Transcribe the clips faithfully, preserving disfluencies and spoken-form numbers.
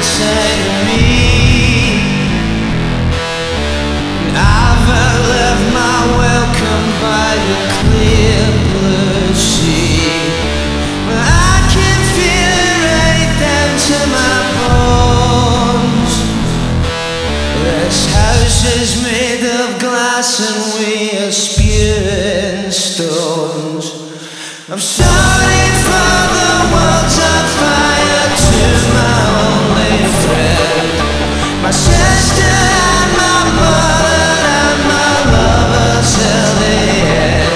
inside of me. I've left my welcome by the clear blue sea. I can feel it right down to my bones. This house is made of glass and we are spewing stones. I'm sorry for the world's on fire to my only friend, my sister and my mother and my lover till the end.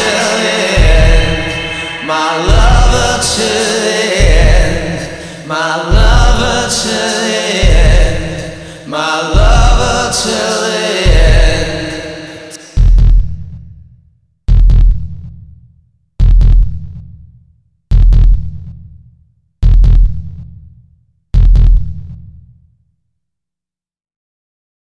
My lover to the end, my